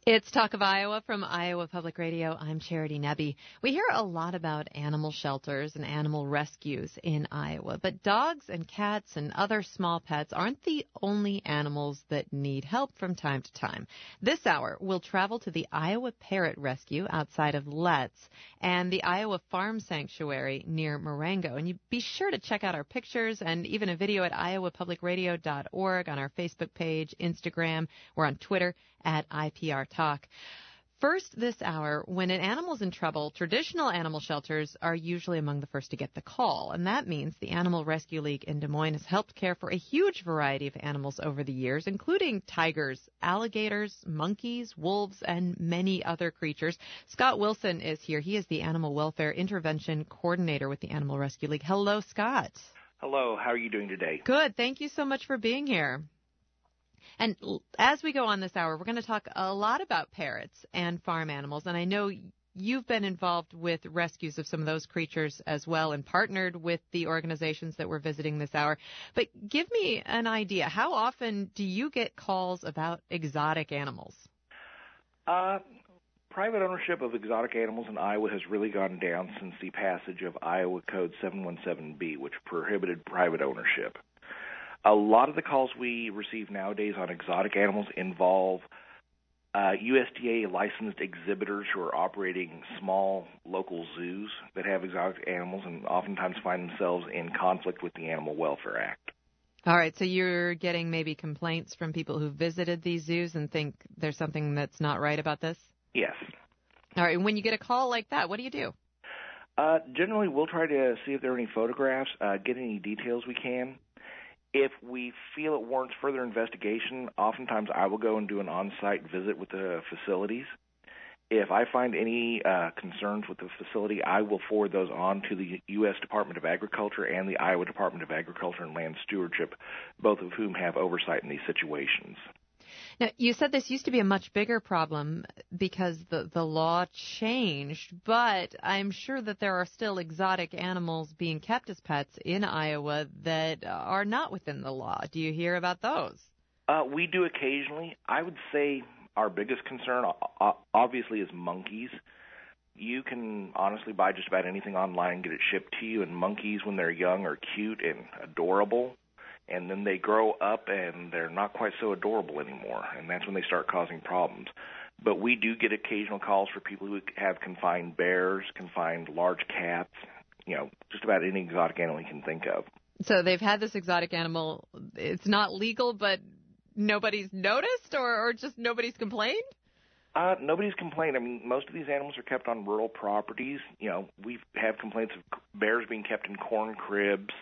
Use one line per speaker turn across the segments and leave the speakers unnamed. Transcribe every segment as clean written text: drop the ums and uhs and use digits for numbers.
It's Talk of Iowa from Iowa Public Radio. I'm Charity Nebbe. We hear a lot about animal shelters and animal rescues in Iowa, but dogs and cats and other small pets aren't the only animals that need help from time to time. This hour, we'll travel to the Iowa Parrot Rescue outside of Letts and the Iowa Farm Sanctuary near Marengo. And you be sure to check out our pictures and even a video at iowapublicradio.org, on our Facebook page, Instagram. We're on Twitter at IPR Talk. First this hour, when an animal's in trouble, traditional animal shelters are usually among the first to get the call, and that means the Animal Rescue League in Des Moines has helped care for a huge variety of animals over the years, including tigers, alligators, monkeys, wolves, and many other creatures. Scott Wilson is here. He is the Animal Welfare Intervention Coordinator with the Animal Rescue League. Hello, Scott.
Hello. How are you doing today?
Good. Thank you so much for being here. And as we go on this hour, we're going to talk a lot about parrots and farm animals. And I know you've been involved with rescues of some of those creatures as well and partnered with the organizations that we're visiting this hour. But give me an idea. How often do you get calls about exotic animals?
Private ownership of exotic animals in Iowa has really gone down since the passage of Iowa Code 717B, which prohibited private ownership. A lot of the calls we receive nowadays on exotic animals involve USDA licensed exhibitors who are operating small local zoos that have exotic animals and oftentimes find themselves in conflict with the Animal Welfare Act.
All right, so you're getting maybe complaints from people who visited these zoos and think there's something that's not right about this?
Yes.
All right, and when you get a call like that, what do you do?
Generally, we'll try to see if there are any photographs, get any details we can. If we feel it warrants further investigation, oftentimes I will go and do an on-site visit with the facilities. If I find any concerns with the facility, I will forward those on to the U.S. Department of Agriculture and the Iowa Department of Agriculture and Land Stewardship, both of whom have oversight in these situations.
Now, you said this used to be a much bigger problem because the law changed, but I'm sure that there are still exotic animals being kept as pets in Iowa that are not within the law. Do you hear about those?
We do occasionally. I would say our biggest concern, obviously, is monkeys. You can honestly buy just about anything online and get it shipped to you, and monkeys, when they're young, are cute and adorable. And then they grow up and they're not quite so adorable anymore, and that's when they start causing problems. But we do get occasional calls for people who have confined bears, confined large cats, just about any exotic animal you can think of.
So they've had this exotic animal. It's not legal, but nobody's noticed or just nobody's complained?
Nobody's complained. I mean, most of these animals are kept on rural properties. We have complaints of bears being kept in corn cribs,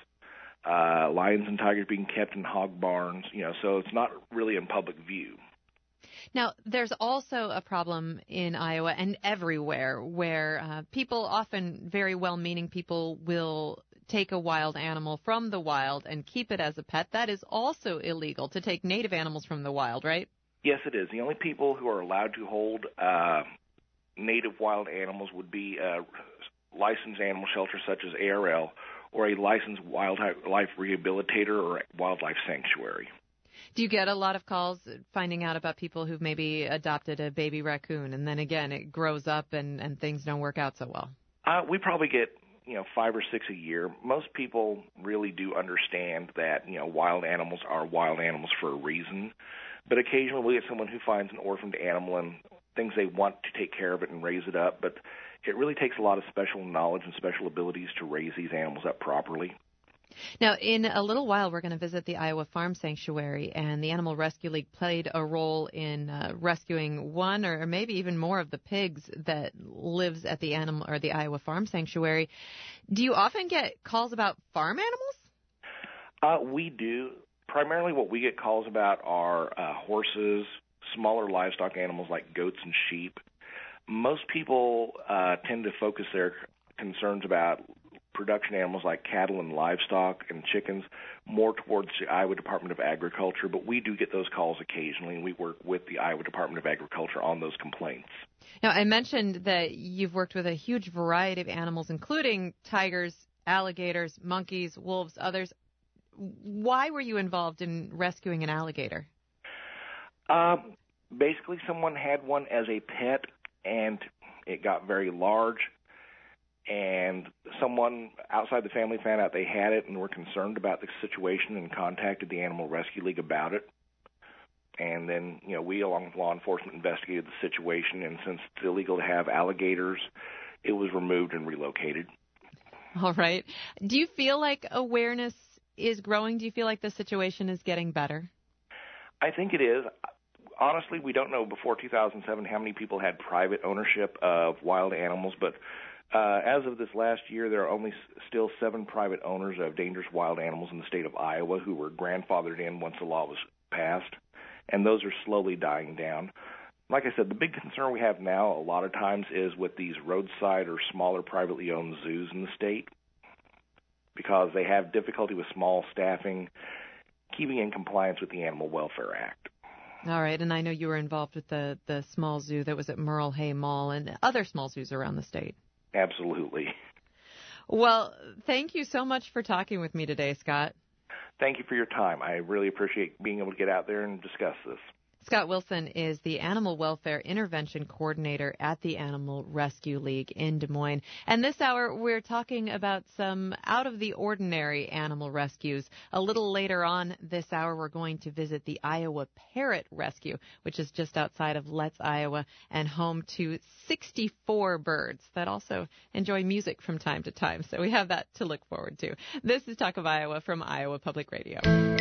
lions and tigers being kept in hog barns, so it's not really in public view.
Now, there's also a problem in Iowa and everywhere where people, often very well-meaning people, will take a wild animal from the wild and keep it as a pet. That is also illegal, to take native animals from the wild, right?
Yes, it is. The only people who are allowed to hold native wild animals would be licensed animal shelters such as ARL, or a licensed wildlife rehabilitator or wildlife sanctuary.
Do you get a lot of calls finding out about people who've maybe adopted a baby raccoon, and then again it grows up and things don't work out so well?
We probably get 5 or 6 a year. Most people really do understand that wild animals are wild animals for a reason, but occasionally we get someone who finds an orphaned animal and thinks they want to take care of it and raise it up, but it really takes a lot of special knowledge and special abilities to raise these animals up properly.
Now, in a little while, we're going to visit the Iowa Farm Sanctuary, and the Animal Rescue League played a role in rescuing one or maybe even more of the pigs that lives at the Iowa Farm Sanctuary. Do you often get calls about farm animals?
We do. Primarily what we get calls about are horses, smaller livestock animals like goats and sheep. Most people tend to focus their concerns about production animals like cattle and livestock and chickens more towards the Iowa Department of Agriculture, but we do get those calls occasionally, and we work with the Iowa Department of Agriculture on those complaints.
Now, I mentioned that you've worked with a huge variety of animals, including tigers, alligators, monkeys, wolves, others. Why were you involved in rescuing an alligator?
Basically, someone had one as a pet, and it got very large, and someone outside the family found out they had it and were concerned about the situation and contacted the Animal Rescue League about it. And then, we, along with law enforcement, investigated the situation, and since it's illegal to have alligators, it was removed and relocated.
All right. Do you feel like awareness is growing? Do you feel like the situation is getting better?
I think it is. Honestly, we don't know before 2007 how many people had private ownership of wild animals, but as of this last year, there are only still 7 private owners of dangerous wild animals in the state of Iowa who were grandfathered in once the law was passed, and those are slowly dying down. Like I said, the big concern we have now a lot of times is with these roadside or smaller privately owned zoos in the state, because they have difficulty with small staffing, keeping in compliance with the Animal Welfare Act.
All right, and I know you were involved with the small zoo that was at Merle Hay Mall and other small zoos around the state.
Absolutely.
Well, thank you so much for talking with me today, Scott.
Thank you for your time. I really appreciate being able to get out there and discuss this.
Scott Wilson is the Animal Welfare Intervention Coordinator at the Animal Rescue League in Des Moines. And this hour, we're talking about some out-of-the-ordinary animal rescues. A little later on this hour, we're going to visit the Iowa Parrot Rescue, which is just outside of Letts, Iowa, and home to 64 birds that also enjoy music from time to time. So we have that to look forward to. This is Talk of Iowa from Iowa Public Radio.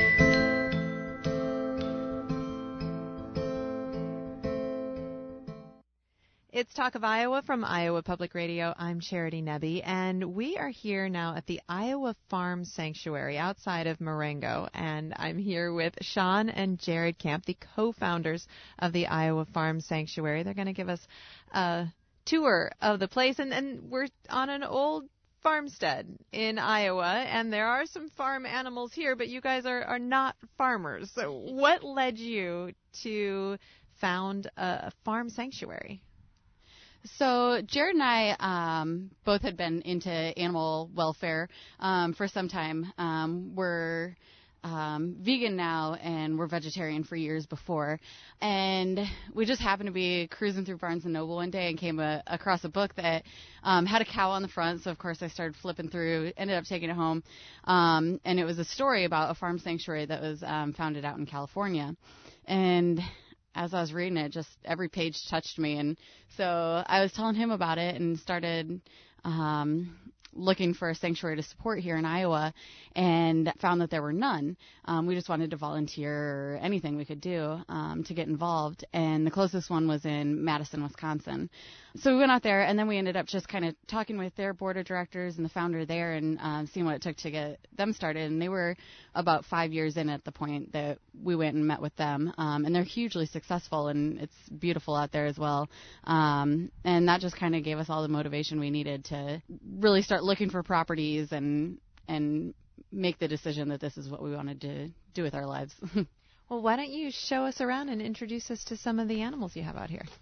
It's Talk of Iowa from Iowa Public Radio. I'm Charity Nebbe, and we are here now at the Iowa Farm Sanctuary outside of Marengo, and I'm here with Sean and Jared Camp, the co-founders of the Iowa Farm Sanctuary. They're going to give us a tour of the place, and we're on an old farmstead in Iowa, and there are some farm animals here, but you guys are not farmers. So what led you to found a farm sanctuary?
So Jared and I both had been into animal welfare for some time. We're vegan now, and we're vegetarian for years before. And we just happened to be cruising through Barnes & Noble one day and came across a book that had a cow on the front. So, of course, I started flipping through, ended up taking it home. And it was a story about a farm sanctuary that was founded out in California. And as I was reading it, just every page touched me. And so I was telling him about it and started looking for a sanctuary to support here in Iowa, and found that there were none. We just wanted to volunteer or anything we could do to get involved. And the closest one was in Madison, Wisconsin. So we went out there, and then we ended up just kind of talking with their board of directors and the founder there, and seeing what it took to get them started. And they were about 5 years in at the point that we went and met with them. And they're hugely successful, and it's beautiful out there as well. And that just kind of gave us all the motivation we needed to really start looking for properties and make the decision that this is what we wanted to do with our lives.
Well, why don't you show us around and introduce us to some of the animals you have out here?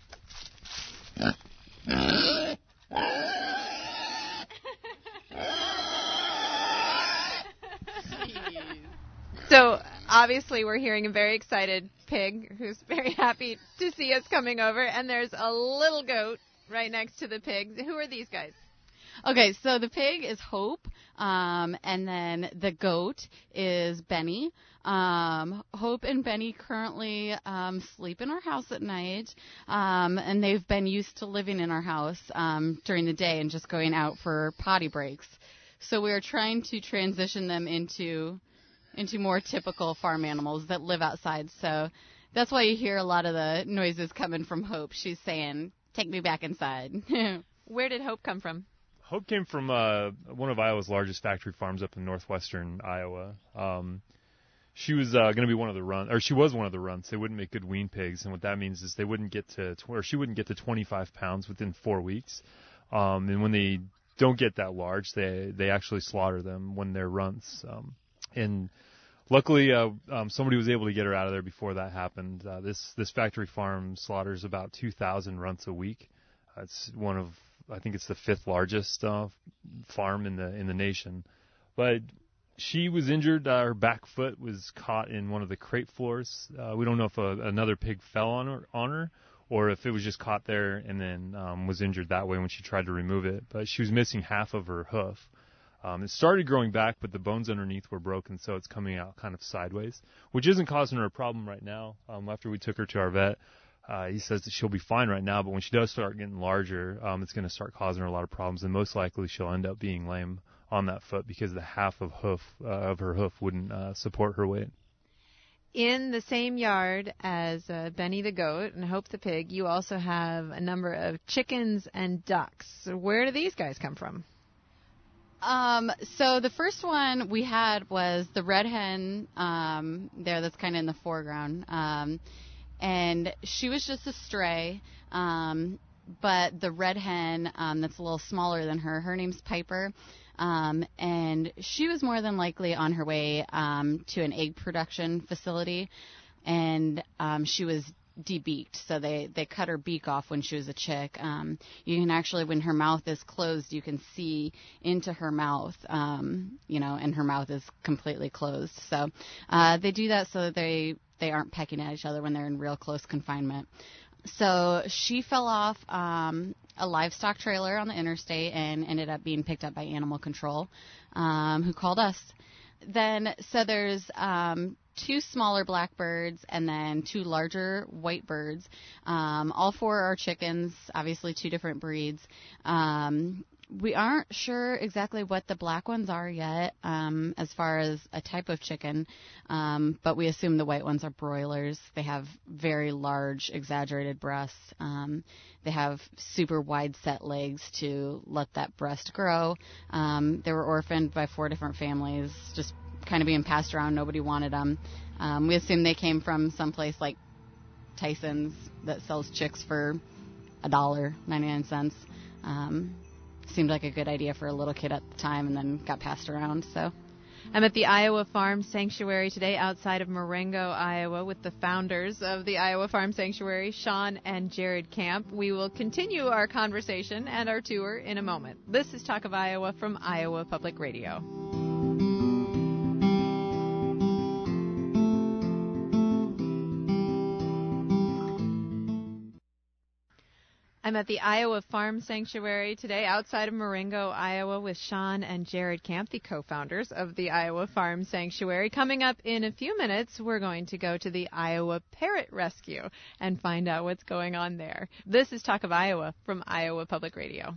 So obviously we're hearing a very excited pig who's very happy to see us coming over, and there's a little goat right next to the pig. Who are these guys?
Okay, so the pig is Hope, and then the goat is Benny. Hope and Benny currently sleep in our house at night, and they've been used to living in our house during the day and just going out for potty breaks. So we're trying to transition them into more typical farm animals that live outside. So that's why you hear a lot of the noises coming from Hope. She's saying, "Take me back inside."
Where did Hope come from?
Hope came from one of Iowa's largest factory farms up in northwestern Iowa. She was going to be one of the runs, or she was one of the runs. They wouldn't make good wean pigs, and what that means is they wouldn't get to, or she wouldn't get to 25 pounds within 4 weeks. And when they don't get that large, they actually slaughter them when they're runts. And luckily, somebody was able to get her out of there before that happened. This factory farm slaughters about 2,000 runts a week. It's one of, I think it's the 5th largest farm in the nation. But She was injured. Her back foot was caught in one of the crate floors. We don't know if another pig fell on her, or if it was just caught there and then was injured that way when she tried to remove it. But she was missing half of her hoof. It started growing back, but the bones underneath were broken, so it's coming out kind of sideways, which isn't causing her a problem right now. After we took her to our vet, he says that she'll be fine right now, but when she does start getting larger, it's going to start causing her a lot of problems, and most likely she'll end up being lame on that foot because the half of her hoof wouldn't support her weight.
In the same yard as Benny the goat and Hope the pig, you also have a number of chickens and ducks. Where do these guys come from?
So the first one we had was the red hen there that's kind of in the foreground. And she was just a stray. But the red hen that's a little smaller than her name's Piper. And she was more than likely on her way to an egg production facility. And she was debeaked, so they cut her beak off when she was a chick. You can actually, when her mouth is closed, you can see into her mouth, and her mouth is completely closed. So they do that so that they aren't pecking at each other when they're in real close confinement. So she fell off a livestock trailer on the interstate and ended up being picked up by animal control, who called us. So there's 2 smaller blackbirds and then 2 larger white birds. All 4 are chickens, obviously 2 different breeds. We aren't sure exactly what the black ones are yet, as far as a type of chicken, but we assume the white ones are broilers. They have very large, exaggerated breasts. They have super wide set legs to let that breast grow. They were orphaned by 4 different families, just kind of being passed around. Nobody wanted them. We assume they came from someplace like Tyson's that sells chicks for $1.99. Seemed like a good idea for a little kid at the time, and then got passed around. So
I'm at the Iowa Farm Sanctuary today outside of Marengo, Iowa, with the founders of the Iowa Farm Sanctuary, Sean and Jared Camp. We will continue our conversation and our tour in a moment. This is Talk of Iowa from Iowa Public Radio. I'm at the Iowa Farm Sanctuary today outside of Marengo, Iowa, with Sean and Jared Camp, the co-founders of the Iowa Farm Sanctuary. Coming up in a few minutes, we're going to go to the Iowa Parrot Rescue and find out what's going on there. This is Talk of Iowa from Iowa Public Radio.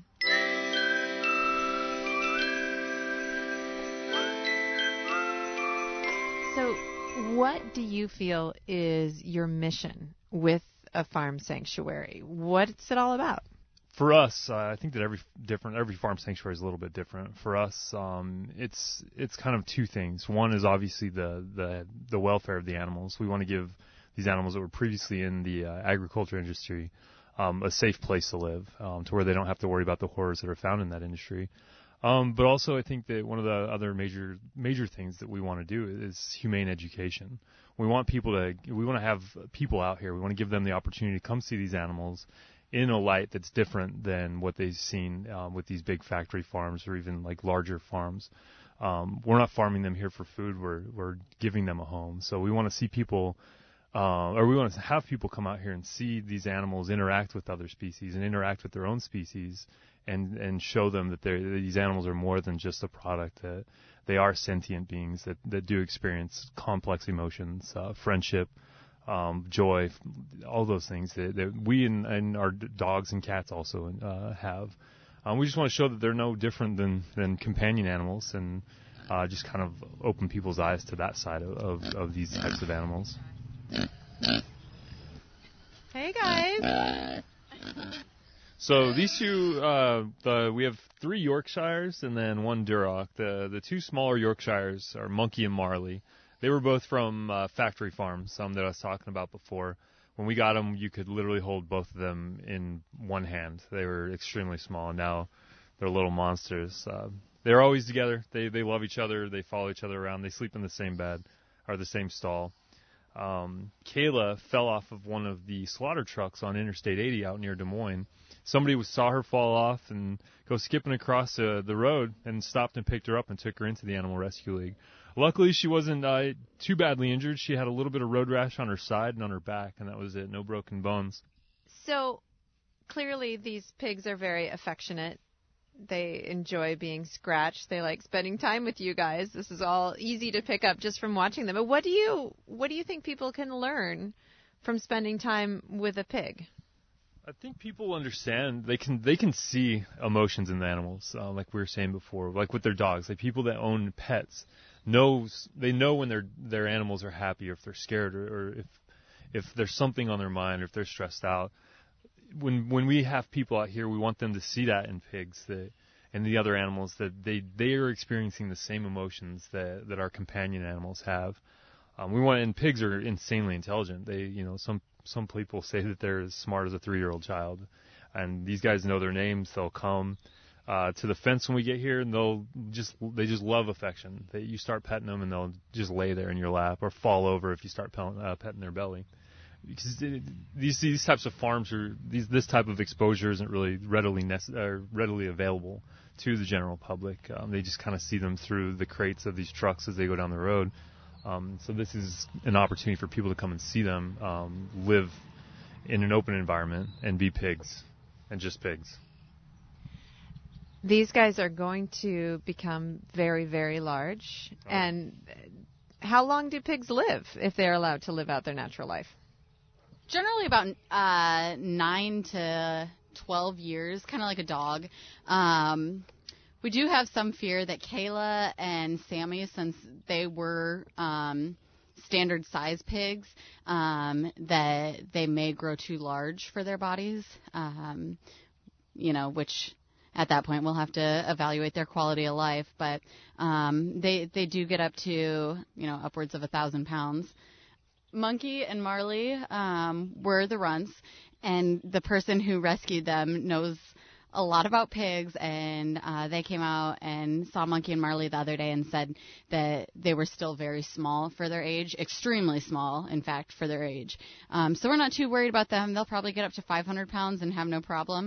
So what do you feel is your mission with a farm sanctuary? What's it all about?
For us, I think that every farm sanctuary is a little bit different. For us, it's kind of 2 things. One is obviously the welfare of the animals. We want to give these animals that were previously in the agriculture industry a safe place to live, to where they don't have to worry about the horrors that are found in that industry. But also, I think that one of the other major things that we want to do is humane education. We want to have people out here. We want to give them the opportunity to come see these animals in a light that's different than what they've seen with these big factory farms or even like larger farms. We're not farming them here for food. We're giving them a home. So we want to see people, or we want to have people come out here and see these animals interact with other species and interact with their own species, and show them that these animals are more than just a product, that they are sentient beings that do experience complex emotions, friendship, joy, all those things that we and our dogs and cats also have. We just want to show that they're no different than companion animals, and just kind of open people's eyes to that side of these types of animals.
Hey, guys.
So these 2, we have 3 Yorkshires and then 1 Duroc. The 2 smaller Yorkshires are Monkey and Marley. They were both from factory farms, that I was talking about before. When we got them, you could literally hold both of them in one hand. They were extremely small, and now they're little monsters. They're always together. They love each other. They follow each other around. They sleep in the same bed or the same stall. Kayla fell off of one of the slaughter trucks on Interstate 80 out near Des Moines. Somebody saw her fall off and go skipping across the road and stopped and picked her up and took her into the Animal Rescue League. Luckily, she wasn't too badly injured. She had a little bit of road rash on her side and on her back, and that was it. No broken bones.
So clearly these pigs are very affectionate. They enjoy being scratched. They like spending time with you guys. This is all easy to pick up just from watching them. But what do you think people can learn from spending time with a pig?
I think people understand. They can see emotions in the animals, like we were saying before, like with their dogs. Like people that own pets they know when their animals are happy, or if they're scared, or if there's something on their mind, or if they're stressed out. When we have people out here, we want them to see that in pigs and the other animals, that they are experiencing the same emotions that our companion animals have. And pigs are insanely intelligent. Some people say that they're as smart as a 3-year-old child, and these guys know their names. They'll come to the fence when we get here, and they just love affection. You start petting them, and they'll just lay there in your lap or fall over if you start petting their belly. Because these types of farms this type of exposure isn't really readily available to the general public. They just kind of see them through the crates of these trucks as they go down the road. So this is an opportunity for people to come and see them live in an open environment and be pigs, and just pigs.
These guys are going to become very, very large. Oh. And how long do pigs live if they're allowed to live out their natural life?
Generally about 9 to 12 years, kind of like a dog. We do have some fear that Kayla and Sammy, since they were standard size pigs, that they may grow too large for their bodies, which at that point we'll have to evaluate their quality of life. But they do get up to, upwards of 1,000 pounds. Monkey and Marley were the runts, and the person who rescued them knows a lot about pigs, and they came out and saw Monkey and Marley the other day and said that they were still very small for their age, extremely small, in fact, for their age. So we're not too worried about them. They'll probably get up to 500 pounds and have no problem.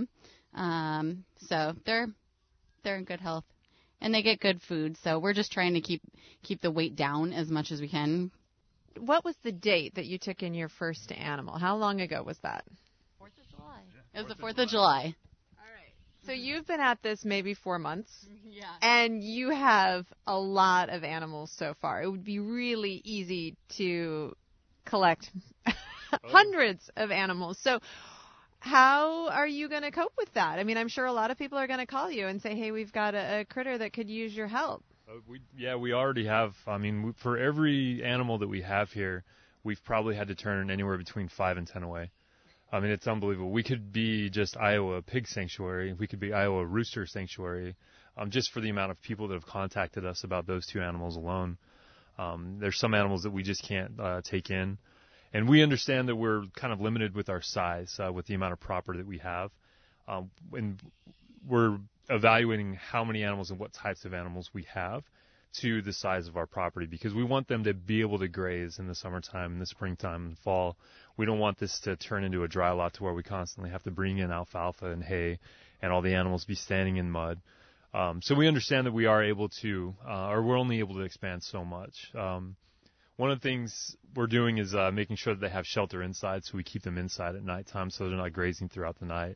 So they're in good health, and they get good food. So we're just trying to keep the weight down as much as we can.
What was the date that you took in your first animal? How long ago was that?
4th of July. It was the 4th of July.
All right. So you've been at this maybe 4 months.
Yeah.
And you have a lot of animals so far. It would be really easy to collect hundreds of animals. So how are you going to cope with that? I mean, I'm sure a lot of people are going to call you and say, hey, we've got a critter that could use your help.
We already have. I mean, for every animal that we have here, we've probably had to turn anywhere between 5 and 10 away. I mean, it's unbelievable. We could be just Iowa Pig Sanctuary. We could be Iowa Rooster Sanctuary, just for the amount of people that have contacted us about those 2 animals alone. There's some animals that we just can't take in. And we understand that we're kind of limited with our size, with the amount of property that we have. And we're evaluating how many animals and what types of animals we have to the size of our property, because we want them to be able to graze in the summertime, in the springtime, and fall. We don't want this to turn into a dry lot to where we constantly have to bring in alfalfa and hay and all the animals be standing in mud. So we understand that we are able to, or we're only able to expand so much. One of the things we're doing is making sure that they have shelter inside, so we keep them inside at nighttime so they're not grazing throughout the night.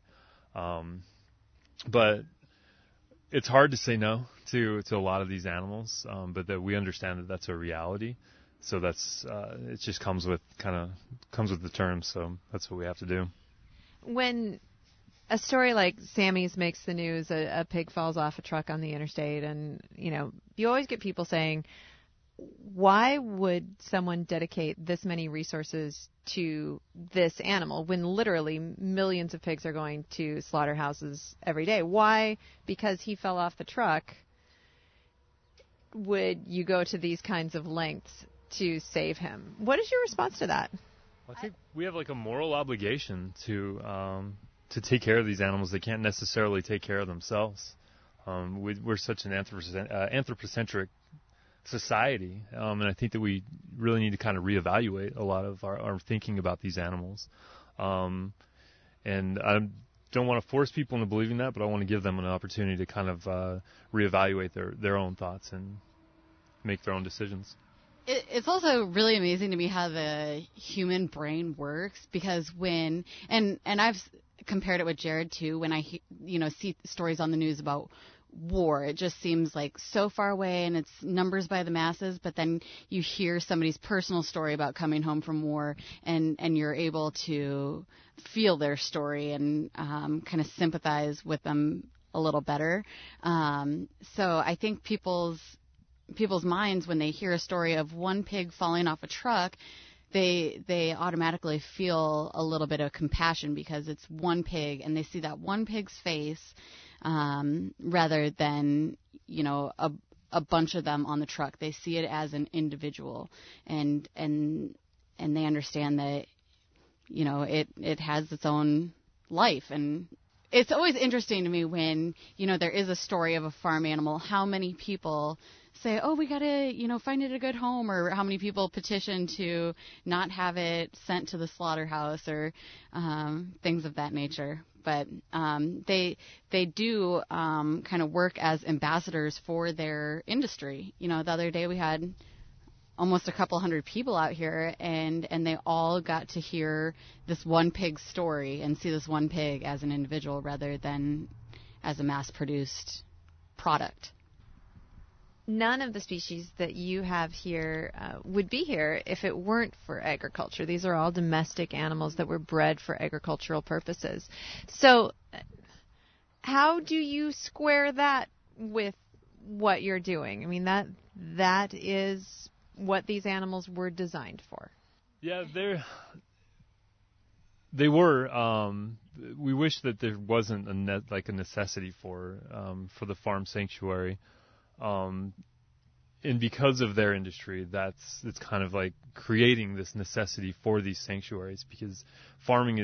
But it's hard to say no to a lot of these animals, but that we understand that that's a reality. So that's it just comes with the terms. So that's what we have to do. When
a story like Sammy's makes the news, a pig falls off a truck on the interstate, and you always get people saying, why would someone dedicate this many resources to this animal when literally millions of pigs are going to slaughterhouses every day? Why, because he fell off the truck, would you go to these kinds of lengths to save him? What is your response to that?
I think we have like a moral obligation to take care of these animals. They can't necessarily take care of themselves. We're such an anthropocentric society. And I think that we really need to kind of reevaluate a lot of our thinking about these animals. And I don't want to force people into believing that, but I want to give them an opportunity to kind of reevaluate their own thoughts and make their own decisions.
It's also really amazing to me how the human brain works, because when and I've compared it with Jared too. When I see stories on the news about war, it just seems like so far away and it's numbers by the masses. But then you hear somebody's personal story about coming home from war, and you're able to feel their story and kind of sympathize with them a little better. So I think people's minds, when they hear a story of one pig falling off a truck, they automatically feel a little bit of compassion because it's one pig and they see that one pig's face, rather than a bunch of them on the truck. They see it as an individual, and they understand that it has its own life. And it's always interesting to me when there is a story of a farm animal, how many people say, oh, we got to, find it a good home, or how many people petition to not have it sent to the slaughterhouse, or things of that nature. But they do kind of work as ambassadors for their industry. The other day we had almost a couple hundred people out here, and they all got to hear this one pig's story and see this one pig as an individual rather than as a mass-produced product.
None of the species that you have here would be here if it weren't for agriculture. These are all domestic animals that were bred for agricultural purposes. So how do you square that with what you're doing? I mean, that is what these animals were designed for.
Yeah, they were. We wish that there wasn't a necessity for the farm sanctuary. And because of their industry, it's kind of like creating this necessity for these sanctuaries, because farming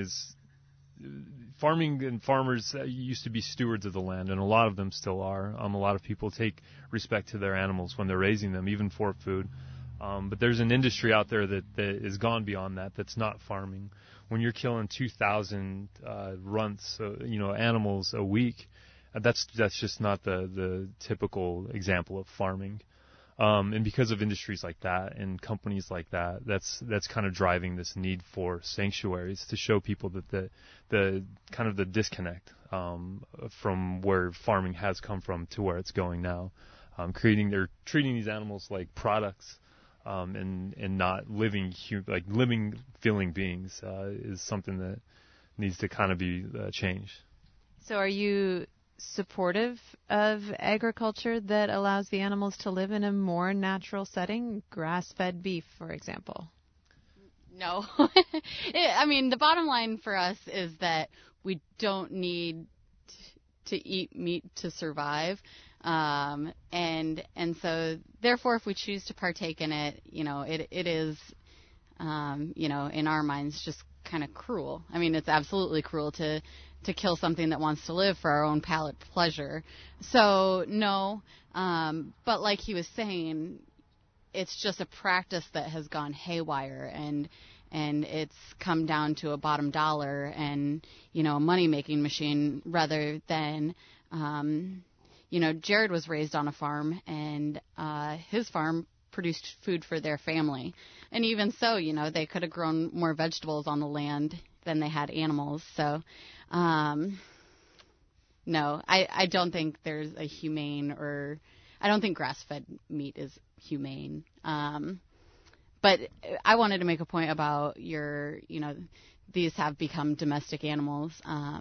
and farmers used to be stewards of the land, and a lot of them still are. A lot of people take respect to their animals when they're raising them, even for food. But there's an industry out there that is gone beyond that. That's not farming. When you're killing 2,000 runts, animals a week, that's just not the typical example of farming. And because of industries like that and companies like that, that's kind of driving this need for sanctuaries to show people that the kind of the disconnect from where farming has come from to where it's going now. They're treating these animals like products, and not living feeling beings is something that needs to kind of be changed.
So are you supportive of agriculture that allows the animals to live in a more natural setting, grass-fed beef, for example?
No. I mean, the bottom line for us is that we don't need to eat meat to survive. And so therefore, if we choose to partake in it, it is, in our minds, just kind of cruel. I mean, it's absolutely cruel to kill something that wants to live for our own palate pleasure. So no, but like he was saying, it's just a practice that has gone haywire, and it's come down to a bottom dollar and, a money-making machine rather than, Jared was raised on a farm, and his farm produced food for their family. And even so, they could have grown more vegetables on the land than they had animals. So, no, I don't think there's a humane, or I don't think grass-fed meat is humane. But I wanted to make a point about these have become domestic animals.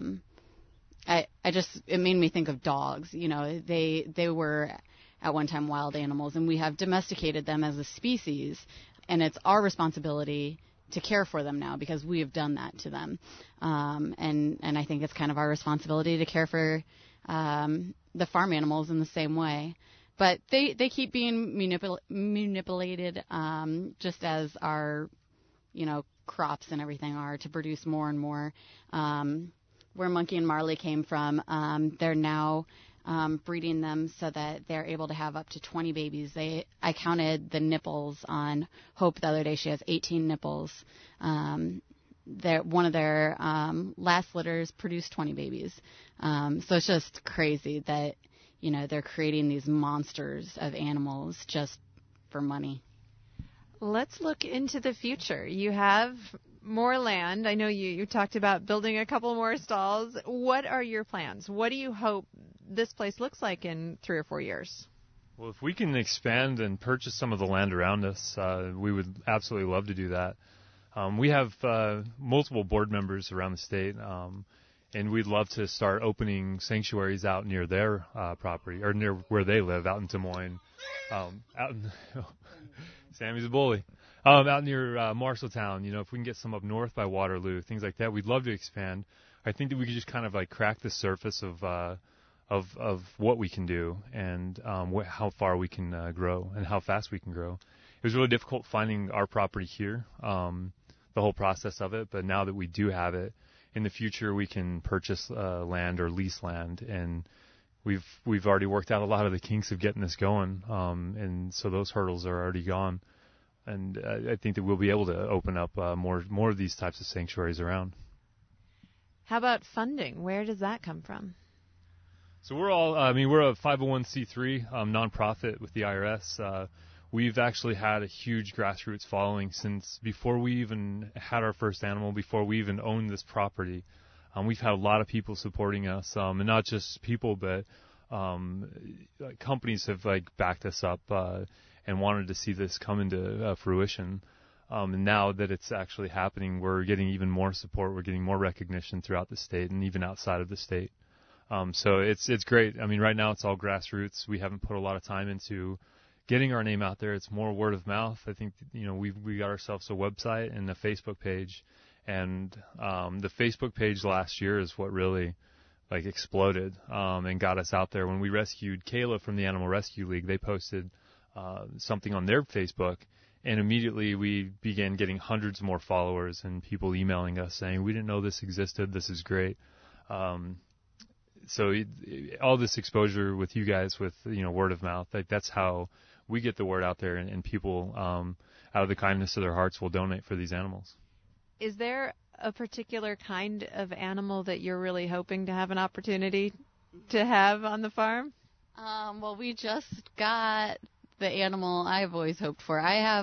It made me think of dogs. They were at one time wild animals, and we have domesticated them as a species, and it's our responsibility to care for them now because we have done that to them. And I think it's kind of our responsibility to care for the farm animals in the same way. But they keep being manipulated, just as our, crops and everything are, to produce more and more. Where Monkey and Marley came from, they're now breeding them so that they're able to have up to 20 babies. I counted the nipples on Hope the other day. She has 18 nipples. One of their last litters produced 20 babies. So it's just crazy that, they're creating these monsters of animals just for money.
Let's look into the future. You have more land. I know you talked about building a couple more stalls. What are your plans? What do you hope this place looks like in 3 or 4 years?
Well, if we can expand and purchase some of the land around us, we would absolutely love to do that. We have multiple board members around the state, and we'd love to start opening sanctuaries out near their property, or near where they live, out in Des Moines, Sammy's a bully. Out near Marshalltown, if we can get some up north by Waterloo, things like that, we'd love to expand. I think that we could just kind of like crack the surface of what we can do and how far we can grow and how fast we can grow. It was really difficult finding our property here, the whole process of it, but now that we do have it, in the future we can purchase land or lease land, and we've already worked out a lot of the kinks of getting this going, and so those hurdles are already gone. And I think that we'll be able to open up more of these types of sanctuaries around.
How about funding? Where does that come from?
So we're a 501c3 nonprofit with the IRS. We've actually had a huge grassroots following since before we even had our first animal, before we even owned this property. We've had a lot of people supporting us, and not just people, but companies have backed us up and wanted to see this come into fruition. And now that it's actually happening, we're getting even more support. We're getting more recognition throughout the state and even outside of the state. So it's great. I mean, right now it's all grassroots. We haven't put a lot of time into getting our name out there. It's more word of mouth. I think, we got ourselves a website and a Facebook page. And the Facebook page last year is what really exploded and got us out there. When we rescued Kayla from the Animal Rescue League, they posted something on their Facebook, and immediately we began getting hundreds more followers and people emailing us saying, we didn't know this existed. This is great. So all this exposure with you guys, with word of mouth, that's how we get the word out there, and people out of the kindness of their hearts will donate for these animals.
Is there a particular kind of animal that you're really hoping to have an opportunity to have on the farm?
Well, we just got the animal I've always hoped for. I have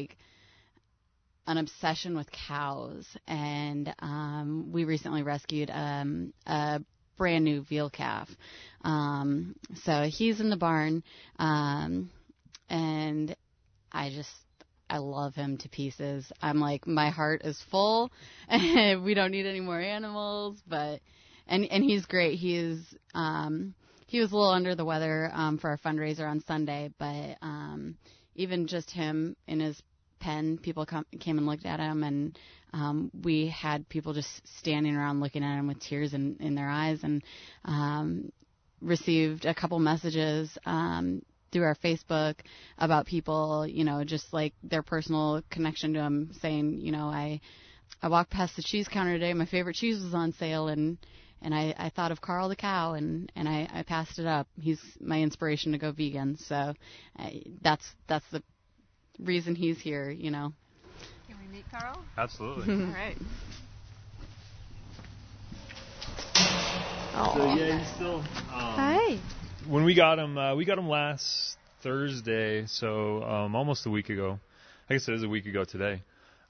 an obsession with cows, and we recently rescued a brand new veal calf. So he's in the barn, and I love him to pieces. I'm my heart is full, and we don't need any more animals, and he's great. He was a little under the weather for our fundraiser on Sunday, but even just him in his pen, people came and looked at him, and we had people just standing around looking at him with tears in their eyes, and received a couple messages through our Facebook about people, just their personal connection to him, saying, I walked past the cheese counter today, my favorite cheese was on sale, and I thought of Carl the cow, and I passed it up. He's my inspiration to go vegan, so that's the reason he's here, Can
we meet Carl?
Absolutely.
All right.
So yeah, he's still.
Hi.
When we got him last Thursday, so almost a week ago. I guess it is a week ago today.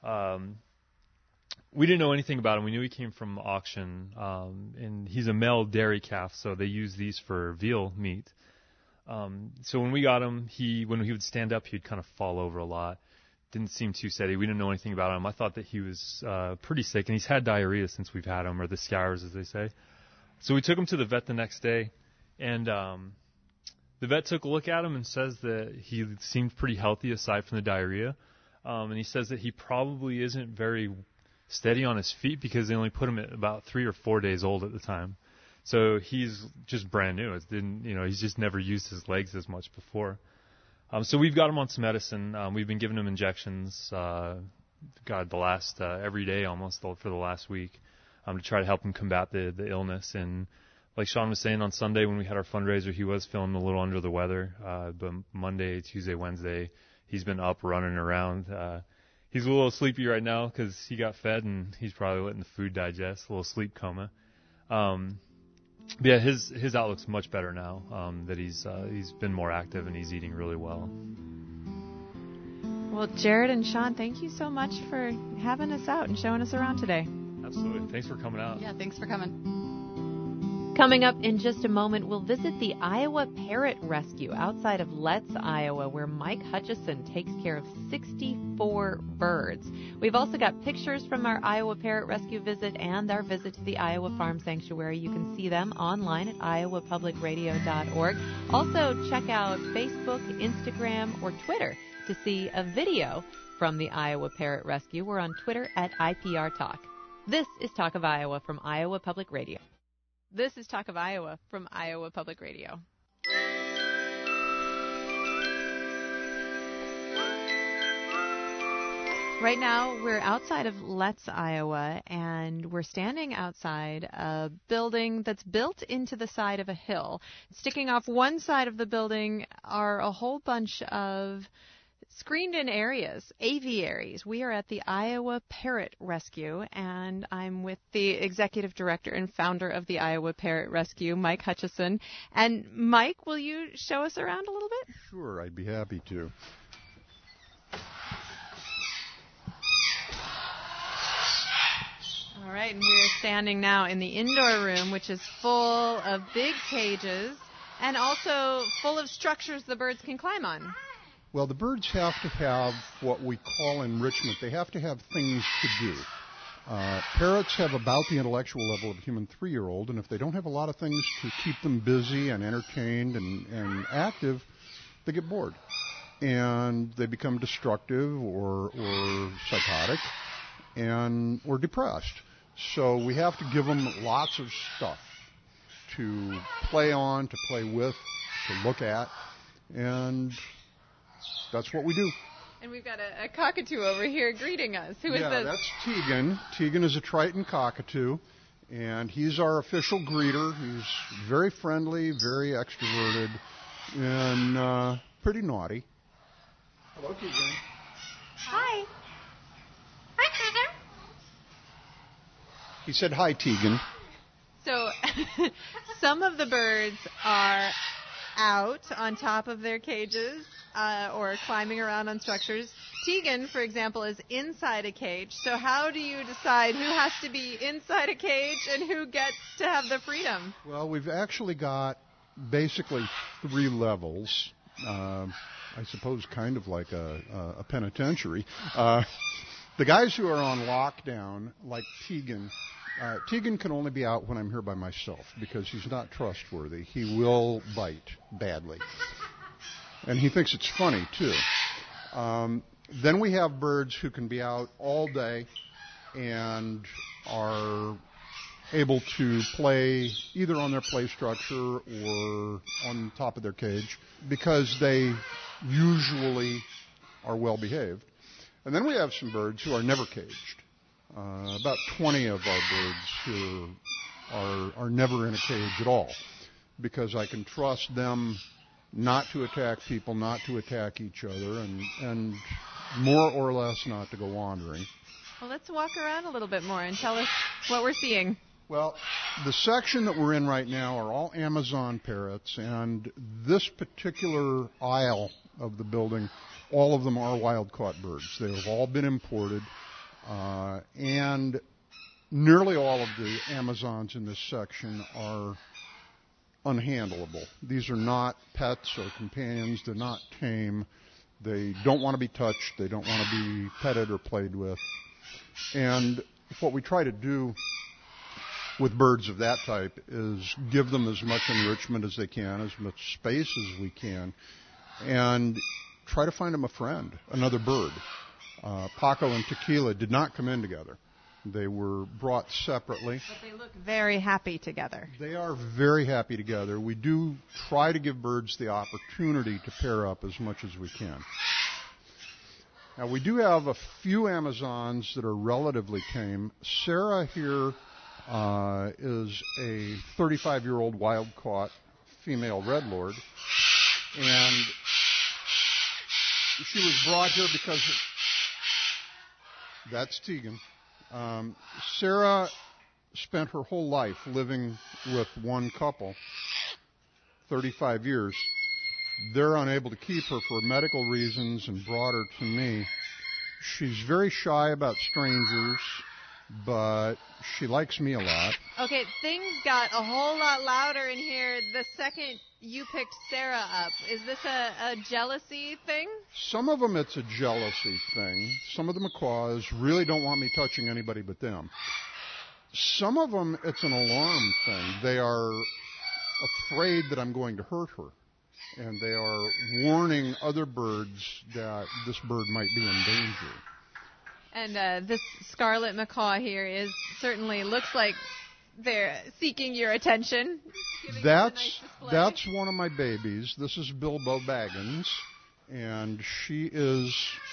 We didn't know anything about him. We knew he came from auction, and he's a male dairy calf, so they use these for veal meat. So when we got him, when he would stand up, he'd kind of fall over a lot. Didn't seem too steady. We didn't know anything about him. I thought that he was pretty sick, and he's had diarrhea since we've had him, or the scours, as they say. So we took him to the vet the next day, and the vet took a look at him and says that he seemed pretty healthy aside from the diarrhea. And he says that he probably isn't very steady on his feet because they only put him at about 3 or 4 days old at the time. So he's just brand new. He's just never used his legs as much before. So we've got him on some medicine. We've been giving him injections, every day almost for the last week, to try to help him combat the illness. And like Sean was saying on Sunday when we had our fundraiser, he was feeling a little under the weather. But Monday, Tuesday, Wednesday, he's been up running around. He's a little sleepy right now because he got fed and he's probably letting the food digest, a little sleep coma. But yeah, his outlook's much better now that he's been more active and he's eating really well.
Well, Jared and Sean, thank you so much for having us out and showing us around today.
Absolutely. Thanks for coming out.
Yeah, thanks for coming.
Coming up in just a moment, we'll visit the Iowa Parrot Rescue outside of Letts, Iowa, where Mike Hutchison takes care of 64 birds. We've also got pictures from our Iowa Parrot Rescue visit and our visit to the Iowa Farm Sanctuary. You can see them online at iowapublicradio.org. Also, check out Facebook, Instagram, or Twitter to see a video from the Iowa Parrot Rescue. We're on Twitter at IPR Talk. This is Talk of Iowa from Iowa Public Radio. This is Talk of Iowa from Iowa Public Radio. Right now, we're outside of Letts, Iowa, and we're standing outside a building that's built into the side of a hill. Sticking off one side of the building are a whole bunch of screened-in areas, aviaries. We are at the Iowa Parrot Rescue, and I'm with the executive director and founder of the Iowa Parrot Rescue, Mike Hutchison. And Mike, will you show us around a little bit?
Sure, I'd be happy to.
All right, and we're standing now in the indoor room, which is full of big cages and also full of structures the birds can climb on.
Well, the birds have to have what we call enrichment. They have to have things to do. Parrots have about the intellectual level of a human 3-year-old, and if they don't have a lot of things to keep them busy and entertained and active, they get bored. And they become destructive or psychotic or depressed. So we have to give them lots of stuff to play on, to play with, to look at, and that's what we do.
And we've got a cockatoo over here greeting us. Who is this?
Yeah, that's Tegan. Tegan is a Triton cockatoo, and he's our official greeter. He's very friendly, very extroverted, and pretty naughty. Hello, Tegan.
Hi.
Hi, Tegan.
He said hi, Tegan.
So some of the birds are out on top of their cages or climbing around on structures. Tegan, for example, is inside a cage. So how do you decide who has to be inside a cage and who gets to have the freedom?
Well, we've actually got basically 3 levels. I suppose kind of like a penitentiary. The guys who are on lockdown, like Tegan, Tegan can only be out when I'm here by myself because he's not trustworthy. He will bite badly. And he thinks it's funny, too. Then we have birds who can be out all day and are able to play either on their play structure or on top of their cage because they usually are well behaved. And then we have some birds who are never caged. About 20 of our birds who are never in a cage at all because I can trust them not to attack people, not to attack each other, and more or less not to go wandering.
Well, let's walk around a little bit more and tell us what we're seeing.
Well, the section that we're in right now are all Amazon parrots, and this particular aisle of the building, all of them are wild-caught birds. They have all been imported, and nearly all of the Amazons in this section are unhandleable. These are not pets or companions. They're not tame. They don't want to be touched. They don't want to be petted or played with. And what we try to do with birds of that type is give them as much enrichment as they can, as much space as we can, and try to find them a friend, another bird. Paco and Tequila did not come in together. They were brought separately.
But they look very happy together.
They are very happy together. We do try to give birds the opportunity to pair up as much as we can. Now, we do have a few Amazons that are relatively tame. Sarah here is a 35-year-old wild-caught female red lord, and she was brought here because that's Tegan. Sarah spent her whole life living with one couple, 35 years. They're unable to keep her for medical reasons and brought her to me. She's very shy about strangers, but she likes me a lot.
Okay, things got a whole lot louder in here the second you picked Sarah up. Is this a jealousy thing?
Some of them it's a jealousy thing. Some of the macaws really don't want me touching anybody but them. Some of them it's an alarm thing. They are afraid that I'm going to hurt her, and they are warning other birds that this bird might be in danger.
And this scarlet macaw here certainly looks like they're seeking your attention.
That's one of my babies. This is Bilbo Baggins, and she is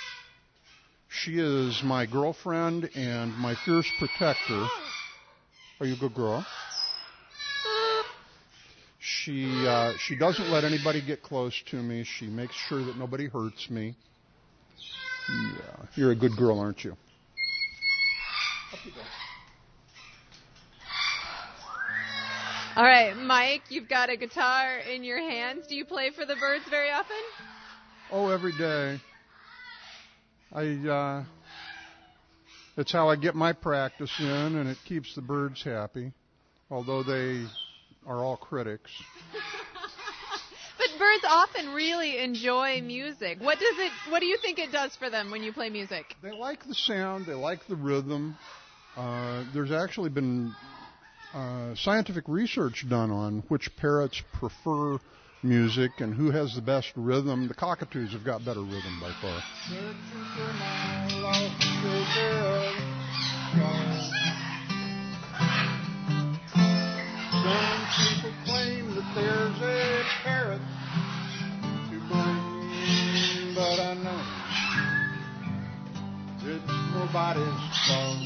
my girlfriend and my fierce protector. Are you a good girl? She doesn't let anybody get close to me. She makes sure that nobody hurts me. Yeah, you're a good girl, aren't you? Up you go.
All right, Mike, you've got a guitar in your hands. Do you play for the birds very often?
Oh, every day. It's how I get my practice in, and it keeps the birds happy, although they are all critics.
But birds often really enjoy music. What do you think it does for them when you play music?
They like the sound. They like the rhythm. There's actually been scientific research done on which parrots prefer music and who has the best rhythm. The cockatoos have got better rhythm by far. Some people claim that there's a parrot to blame, but I know it's nobody's fault.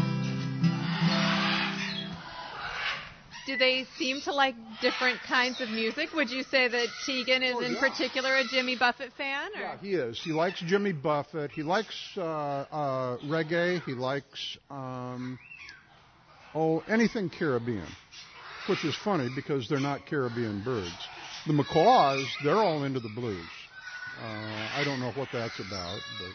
Do they seem to like different kinds of music? Would you say that Tegan is in particular a Jimmy Buffett fan? Or?
Yeah, he is. He likes Jimmy Buffett. He likes reggae. He likes anything Caribbean, which is funny because they're not Caribbean birds. The macaws, they're all into the blues. I don't know what that's about, but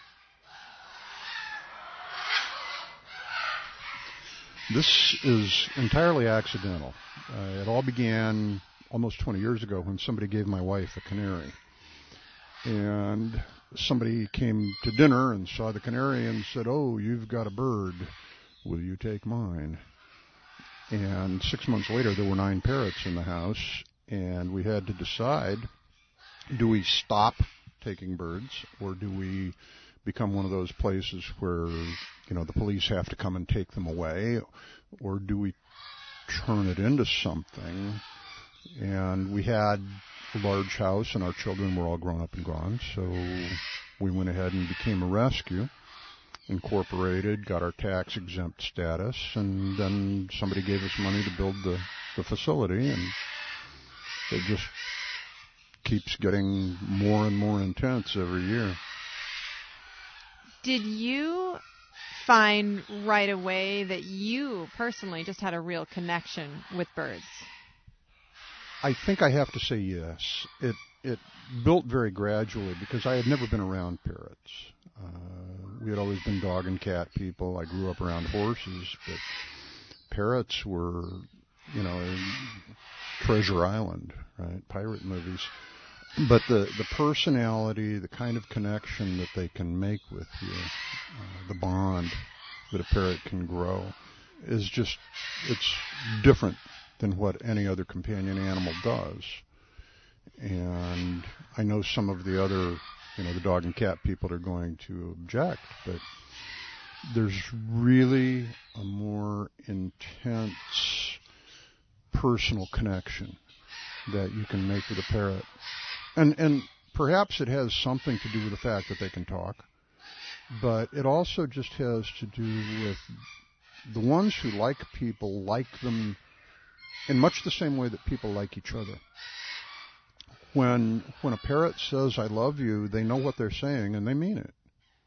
this is entirely accidental. It all began almost 20 years ago when somebody gave my wife a canary. And somebody came to dinner and saw the canary and said, "Oh, you've got a bird. Will you take mine?" And 6 months later, there were 9 parrots in the house, and we had to decide, do we stop taking birds, or do we become one of those places where, the police have to come and take them away, or do we turn it into something? And we had a large house, and our children were all grown up and gone, so we went ahead and became a rescue, incorporated, got our tax-exempt status, and then somebody gave us money to build the facility, and it just keeps getting more and more intense every year.
Did you find right away that you personally just had a real connection with birds?
I think I have to say yes. It built very gradually because I had never been around parrots. We had always been dog and cat people. I grew up around horses, but parrots were, Treasure Island, right? Pirate movies. But the personality, the kind of connection that they can make with you, the bond that a parrot can grow is just, it's different than what any other companion animal does. And I know some of the other, the dog and cat people are going to object, but there's really a more intense personal connection that you can make with a parrot. And perhaps it has something to do with the fact that they can talk, but it also just has to do with The ones who like people like them in much the same way that people like each other. When a parrot says, I love you, they know what they're saying, and they mean it.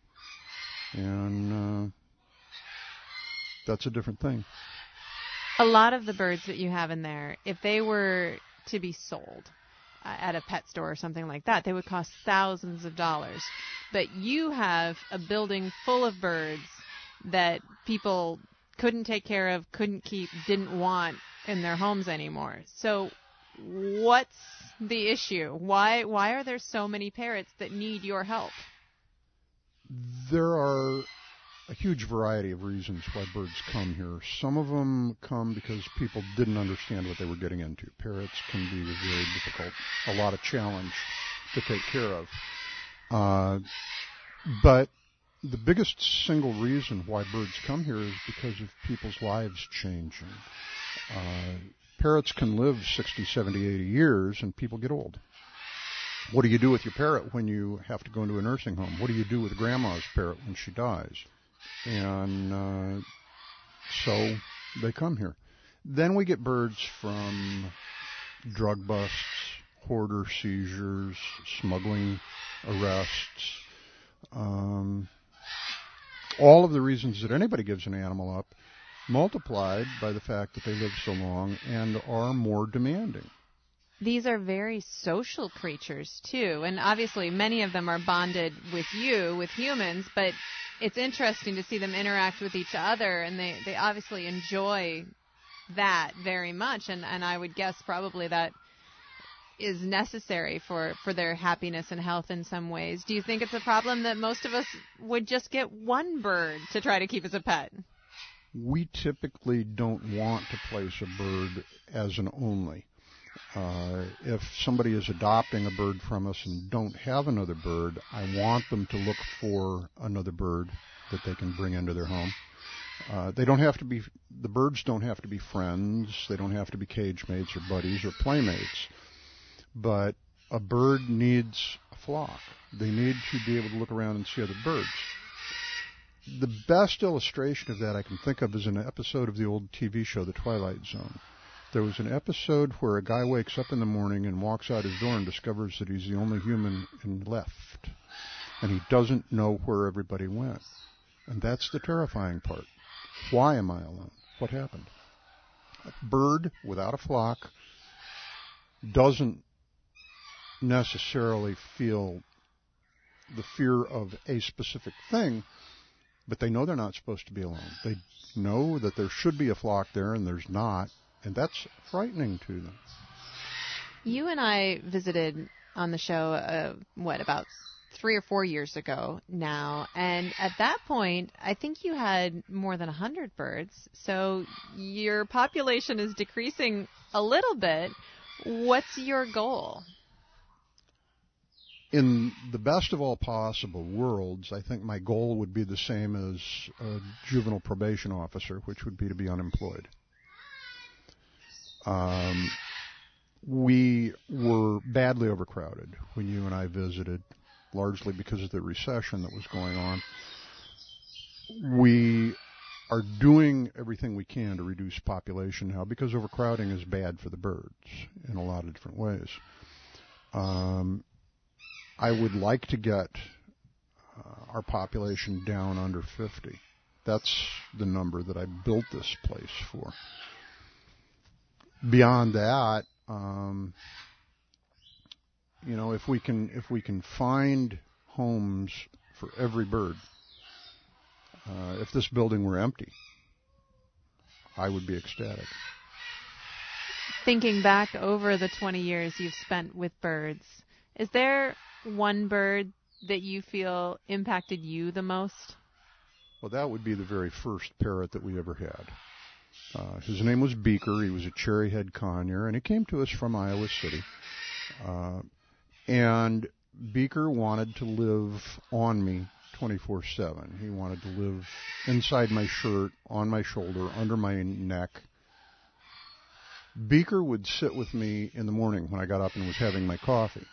And that's a different thing.
A lot of the birds that you have in there, if they were to be sold at a pet store or something like that, they would cost thousands of dollars. But you have a building full of birds that people couldn't take care of, couldn't keep, didn't want in their homes anymore. So what's the issue? Why are there so many parrots that need your help?
There are a huge variety of reasons why birds come here. Some of them come because people didn't understand what they were getting into. Parrots can be very difficult, a lot of challenge to take care of. But the biggest single reason why birds come here is because of people's lives changing. Parrots can live 60, 70, 80 years, and people get old. What do you do with your parrot when you have to go into a nursing home? What do you do with grandma's parrot when she dies? And so they come here. Then we get birds from drug busts, hoarder seizures, smuggling arrests, all of the reasons that anybody gives an animal up, multiplied by the fact that they live so long and are more demanding.
These are very social creatures, too, and obviously many of them are bonded with you, with humans, but it's interesting to see them interact with each other, and they obviously enjoy that very much, and I would guess probably that is necessary for their happiness and health in some ways. Do you think it's a problem that most of us would just get one bird to try to keep as a pet?
We typically don't want to place a bird as an only. If somebody is adopting a bird from us and don't have another bird, I want them to look for another bird that they can bring into their home. They don't have to be, the birds don't have to be friends. They don't have to be cage mates or buddies or playmates. But a bird needs a flock. They need to be able to look around and see other birds. The best illustration of that I can think of is an episode of the old TV show, The Twilight Zone. There was an episode where a guy wakes up in the morning and walks out his door and discovers that he's the only human left. And he doesn't know where everybody went. And that's the terrifying part. Why am I alone? What happened? A bird without a flock doesn't necessarily feel the fear of a specific thing, but they know they're not supposed to be alone. They know that there should be a flock there, and there's not, and that's frightening to them.
You and I visited on the show, about 3 or 4 years ago now, and at that point, I think you had more than 100 birds, so your population is decreasing a little bit. What's your goal?
In the best of all possible worlds, I think my goal would be the same as a juvenile probation officer, which would be to be unemployed. We were badly overcrowded when you and I visited, largely because of the recession that was going on. We are doing everything we can to reduce population now because overcrowding is bad for the birds in a lot of different ways. I would like to get our population down under 50. That's the number that I built this place for. Beyond that, if we can find homes for every bird, if this building were empty, I would be ecstatic.
Thinking back over the 20 years you've spent with birds, is there one bird that you feel impacted you the most?
Well, that would be the very first parrot that we ever had. His name was Beaker. He was a cherry-head conure, and he came to us from Iowa City. And Beaker wanted to live on me 24/7. He wanted to live inside my shirt, on my shoulder, under my neck. Beaker would sit with me in the morning when I got up and was having my coffee.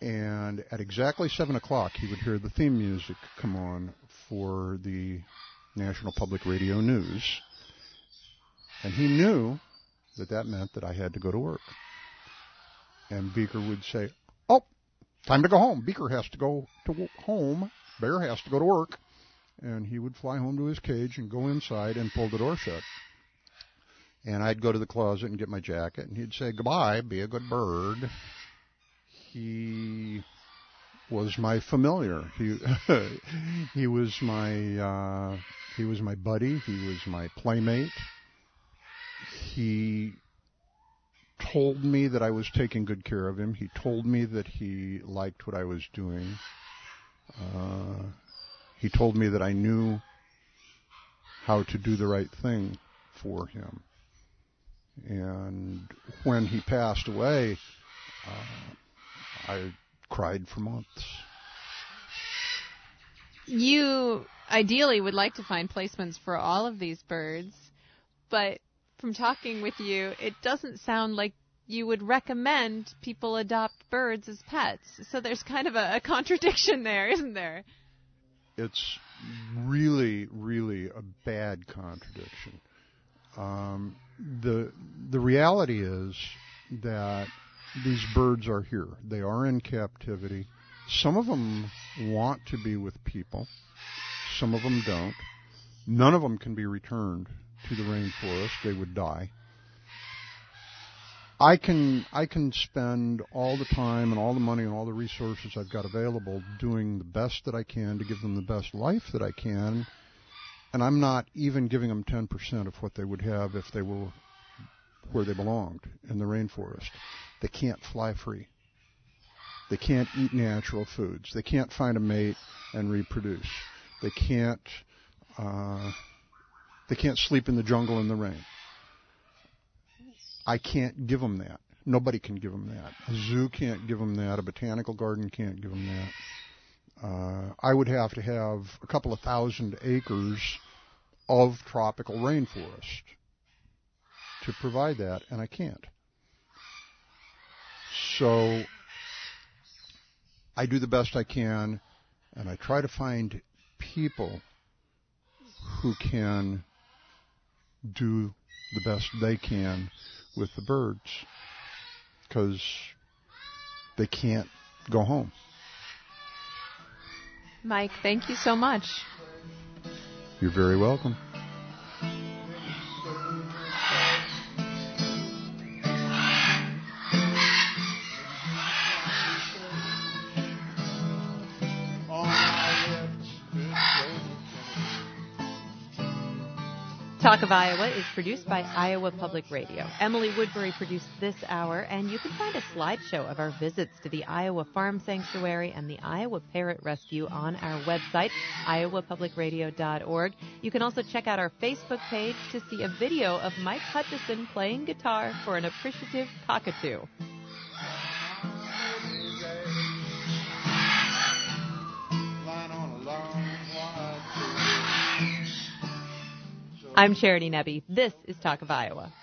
And at exactly 7 o'clock, he would hear the theme music come on for the National Public Radio News. And he knew that that meant that I had to go to work. And Beaker would say, "Oh, time to go home. Beaker has to go to home. Bear has to go to work." And he would fly home to his cage and go inside and pull the door shut. And I'd go to the closet and get my jacket, and he'd say, "Goodbye, be a good bird." He was my familiar. He was my buddy. He was my playmate. He told me that I was taking good care of him. He told me that he liked what I was doing. He told me that I knew how to do the right thing for him. And when he passed away, I cried for months.
You ideally would like to find placements for all of these birds, but from talking with you, it doesn't sound like you would recommend people adopt birds as pets. So there's kind of a contradiction there, isn't there?
It's really, really a bad contradiction. The reality is that these birds are here. They are in captivity. Some of them want to be with people. Some of them don't. None of them can be returned to the rainforest. They would die. I can spend all the time and all the money and all the resources I've got available doing the best that I can to give them the best life that I can, and I'm not even giving them 10% of what they would have if they were where they belonged, in the rainforest. They can't fly free. They can't eat natural foods. They can't find a mate and reproduce. They can't sleep in the jungle in the rain. I can't give them that. Nobody can give them that. A zoo can't give them that. A botanical garden can't give them that. I would have to have a couple of 1,000 acres of tropical rainforest to provide that, and I can't. So I do the best I can, and I try to find people who can do the best they can with the birds, because they can't go home.
Mike, thank you so much.
You're very welcome.
Talk of Iowa is produced by Iowa Public Radio. Emily Woodbury produced this hour, and you can find a slideshow of our visits to the Iowa Farm Sanctuary and the Iowa Parrot Rescue on our website, iowapublicradio.org. You can also check out our Facebook page to see a video of Mike Hutchison playing guitar for an appreciative cockatoo. I'm Charity Nebbe. This is Talk of Iowa.